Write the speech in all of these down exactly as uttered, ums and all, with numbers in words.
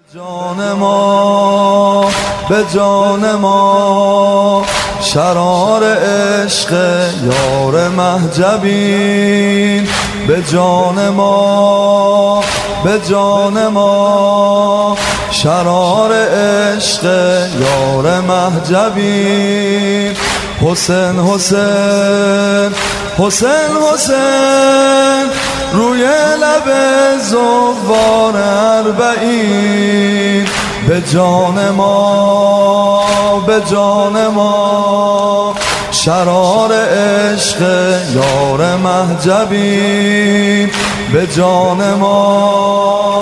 جان ما به جان ما شرار عشق یار مهجبین، به جان ما به جان ما شرار عشق یار مهجبین. حسین حسین حسین حسین روی لب زوار اربعین، به جان ما به جان ما شرار عشق یار مهجبین، به جان ما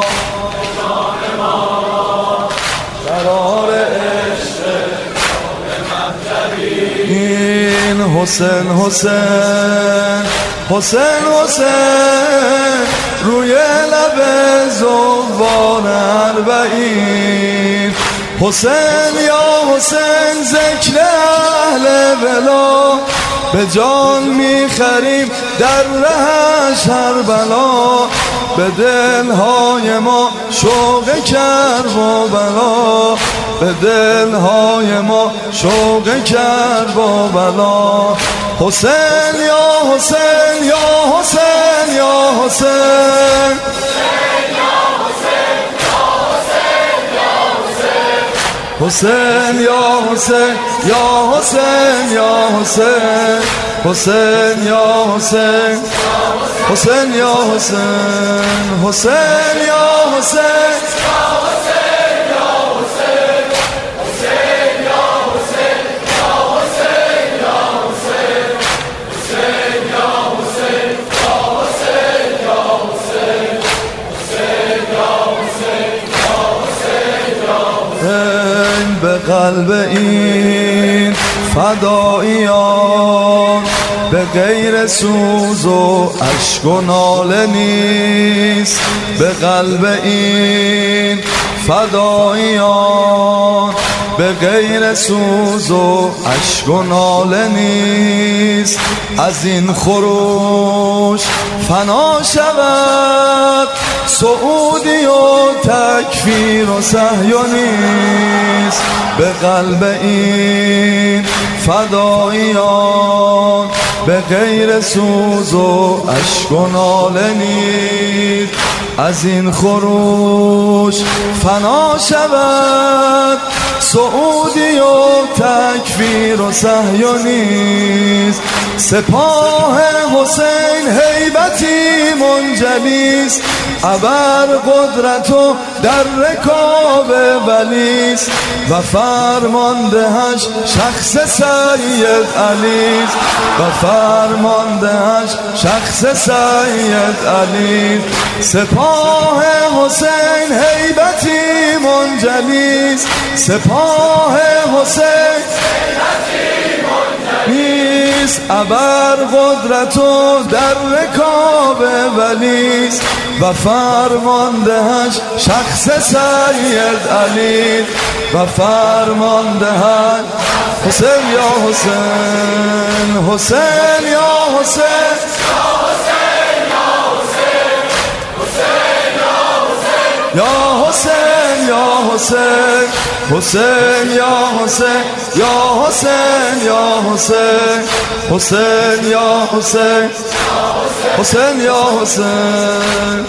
شرار عشق یار مهجبین. حسین حسین حسین حسین روی لب زوار اربعین. حسین یا حسین ذکر اهل ولا، به جان میخریم در رهش هر بلا، به دلهای ما شوق کرب و بلا، به دلهای ما شوق کرب و بلا. حسین یا حسین یا حسین یا حسین حسین یا حسین یا حسین یا حسین حسین یا حسین حسین یا حسین حسین یا حسین به قلب این فداییان به غیر سوز و اشک و ناله نیست، به قلب این فداییان به غیر سوز و اشک و ناله نیست. از این خروش فنا شود سعودی و تکفیر و صهیونیست، به قلب این فداییان به غیر سوز و اشک و ناله نیست. از این خروش فنا شود سعودی و تکفیر و صهیونیست. سپاه حسین هیبتی منجلیست، ابر قدرت و در رکاب ولیست، و فرماندهش شخص سید علیست، و فرماندهش شخص سید علیست. سپاه حسین هیبتی منجلیست، سپاه حسین نیست، ابر قدرت و در رکاب ولیست، و فرماندهش شخص سید علی، و فرماندهش حسین یا حسین حسین یا حسین یا حسین یا حسین حسین یا حسین یا حسین یا حسین حسین یا حسین حسین یا حسین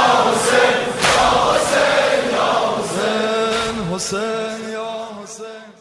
حسین یا حسین